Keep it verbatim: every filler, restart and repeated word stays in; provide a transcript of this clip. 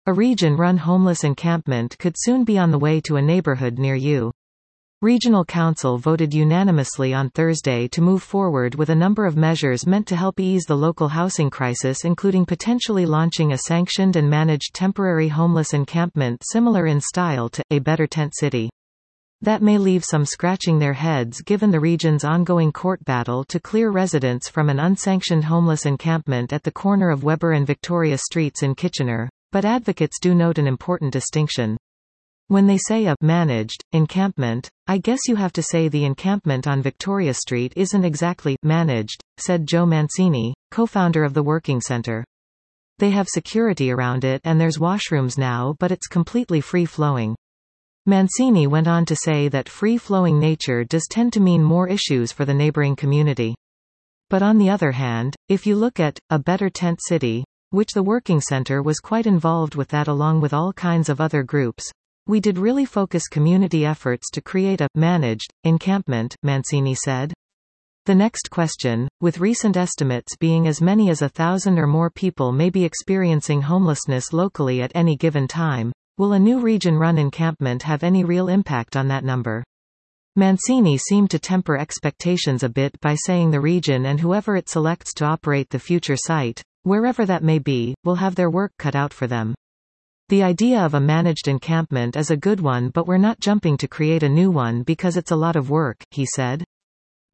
A region-run homeless encampment could soon be on the way to a neighborhood near you. Regional Council voted unanimously on Thursday to move forward with a number of measures meant to help ease the local housing crisis, including potentially launching a sanctioned and managed temporary homeless encampment similar in style to A Better Tent City. That may leave some scratching their heads given the region's ongoing court battle to clear residents from an unsanctioned homeless encampment at the corner of Weber and Victoria Streets in Kitchener, but advocates do note an important distinction. When they say a managed encampment, I guess you have to say the encampment on Victoria Street isn't exactly managed, said Joe Mancini, co-founder of the Working Centre. They have security around it and there's washrooms now, but it's completely free-flowing. Mancini went on to say that free-flowing nature does tend to mean more issues for the neighboring community. But on the other hand, if you look at A Better Tent City, which the Working Centre was quite involved with that along with all kinds of other groups, we did really focus community efforts to create a managed encampment, Mancini said. The next question, with recent estimates being as many as a thousand or more people may be experiencing homelessness locally at any given time, will a new region-run encampment have any real impact on that number? Mancini seemed to temper expectations a bit by saying the region and whoever it selects to operate the future site, wherever that may be, will have their work cut out for them. The idea of a managed encampment is a good one, but we're not jumping to create a new one because it's a lot of work, he said.